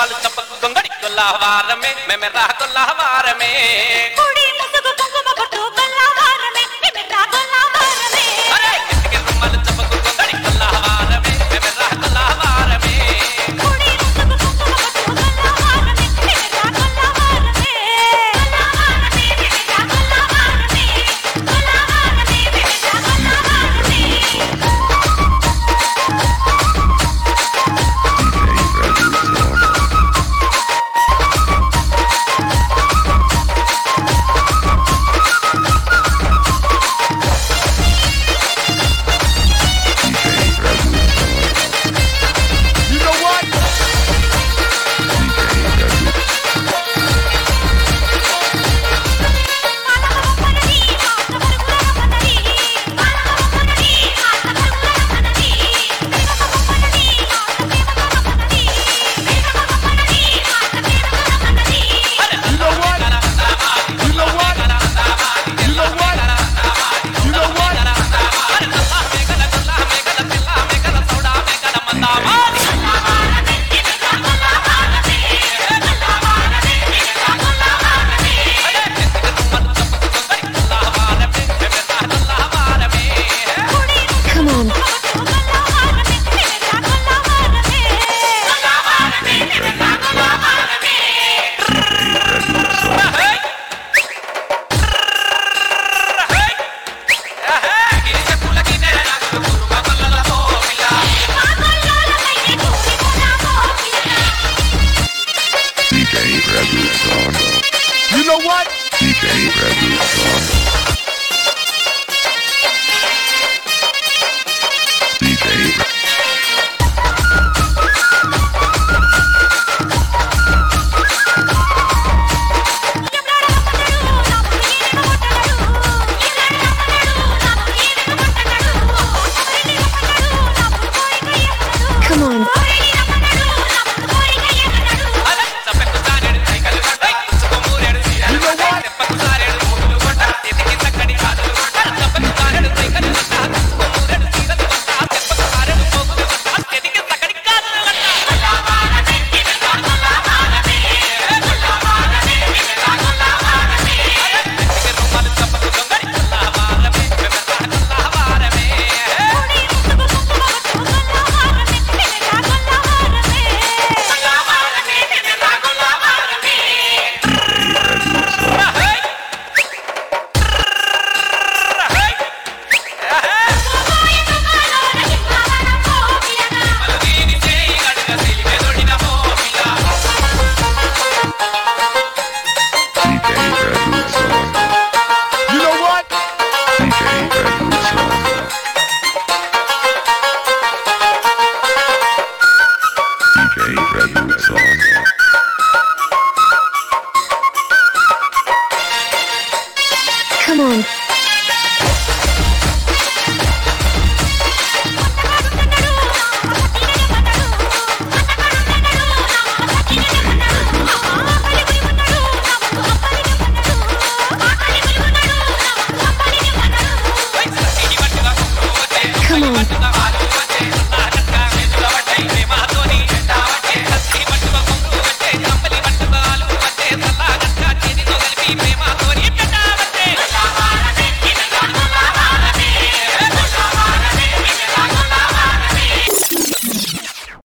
रुमाल चपक गंगड़ी गल्लावार में मैं मेरा गल्लावार में कुड़ी मुसुगु कुंकुम पट्टू गल्लावार में मैं मेरा गल्लावार में अरे किसके रुमाल चपक गंगड़ी गल्लावार में मैं मेरा गल्लावार में कुड़ी मुसुगु कुंकुम पट्टू गल्लावार में मैं मेरा गल्लावार में गल्लावार में मैं मेरा गल्लावार में गल्लावार में मैं मेरा गल्लावार में You know what? DJ Revolution. DJ Come on. Revolution.